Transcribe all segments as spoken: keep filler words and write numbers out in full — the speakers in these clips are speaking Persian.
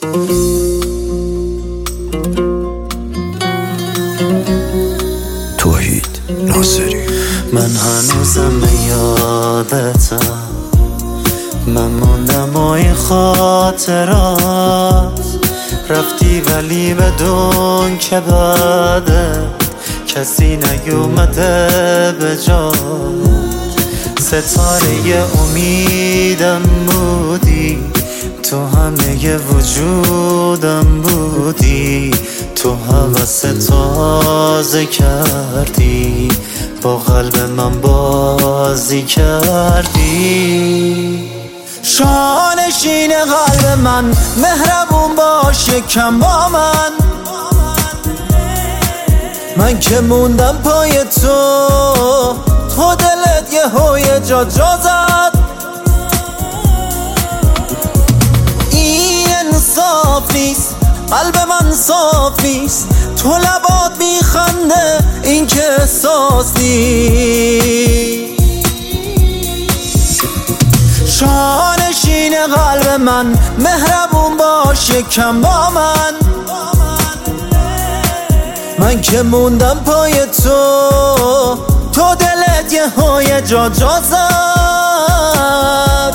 توحید ناصری. من هنوزم یادتم، من موندم و این خاطرات. رفتی ولی بدون که بعده کسی نیومده به جا. ستاره امیدم بودی، تو همه وجودم بودی. تو هوس تازه کردی، با قلب من بازی کردی. شانشین قلب من، مهربون باش یکم با من. من که موندم پای تو، تو دلت یه هوی جا جا زد. این انصاف نیست، قلب من صاف نیست. تو لبات میخنده، این که احساس نیست. شانشین قلب من، مهربون باش یکم با من. من که موندم پای تو، تو دلت یه های جا جا زد.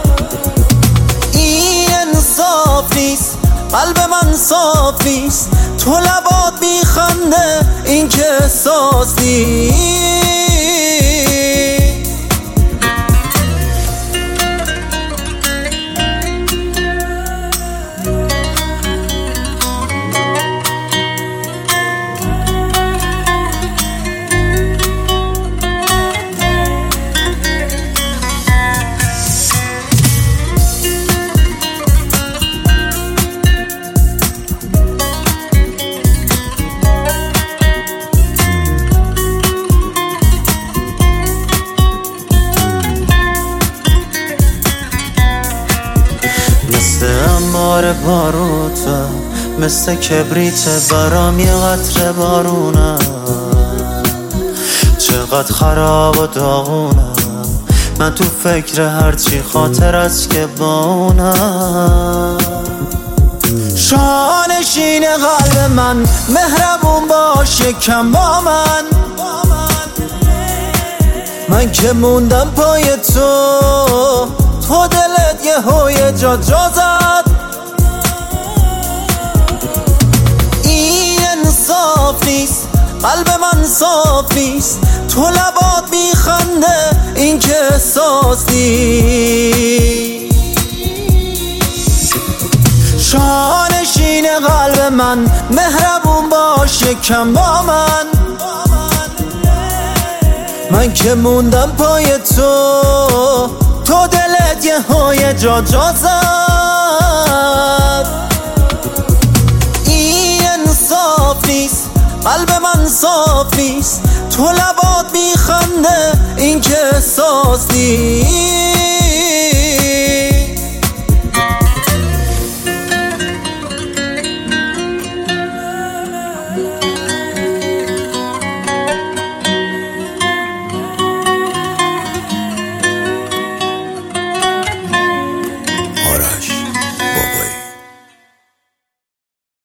این انصاف نیست، قلب من صاف نیست. تو لبات میخنده، این که احساس نیست. مثل انبار باروتم، مثل کبریت برام یه قطره بارونم. چقدر خراب و داغونم، من تو فکر هرچی خاطر است که با اونم. شانشین قلب من، مهربون باش یکم با من. من که موندم پای تو، تو دلت یه هوی جا جا زد. این انصاف نیست، قلب من صاف نیست. تو لبات میخنده، این که احساس نیست. شانشین قلب من، مهربون باش یکم با من. من که موندم پای تو، تو دلت یه های جا جا زد. این انصاف نیست، قلب من صاف نیست. تو لبات